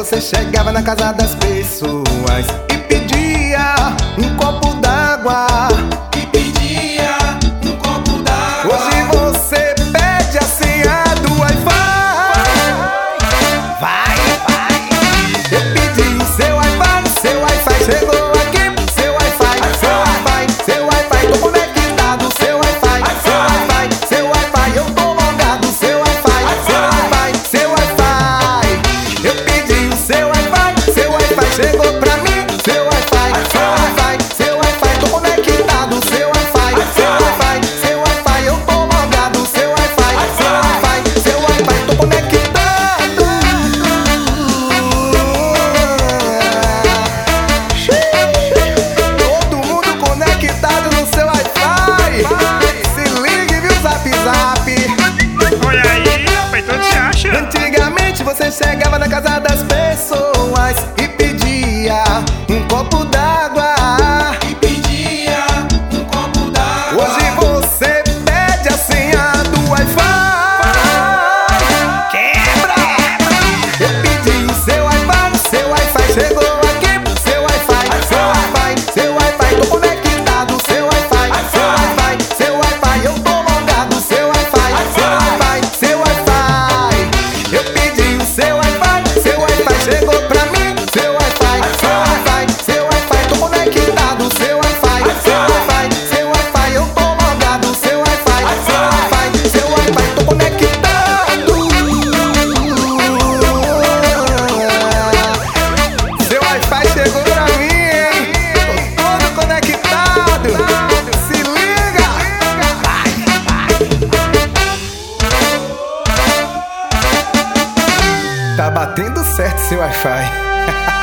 você chegava na casa das pessoas e pedia um copo d'água. Hoje você pede a senha do Wi-Fi. Vai. Eu pedi o seu Wi-Fi chegou aqui. Seu Wi-Fi, tô conectado. Seu Wi-Fi, eu tô logado. Seu Wi-Fi. Eu pedi o seu Wi-Fi chegou pra mim. Seu Wi-Fi, tô conectado. Seu Wi-Fi, eu tô logado. Seu Wi-Fi, tô conectado. Todo mundo conectado no seu Wi-Fi. Se ligue, viu, Zap Zap. Olha aí, rapaz, então você acha? Antigamente você chegava na casa das pessoas e pedia um copo d'água. Hoje você pede a senha do Wi-Fi. Quebra! Eu pedi o seu Wi-Fi chegou aqui. Seu Wi-Fi, tô conectado. Seu Wi-Fi, eu tô logado. Seu Wi-Fi. Eu pedi o seu Wi-Fi chegou pra mim. Seu Wi-Fi, tô conectado. Seu Wi-Fi, eu tô logado. Seu Wi-Fi, tô conectado. Seu Wi-Fi chegou pra mim, hein? Tô todo conectado. Se liga! Tá batendo certo seu Wi-Fi.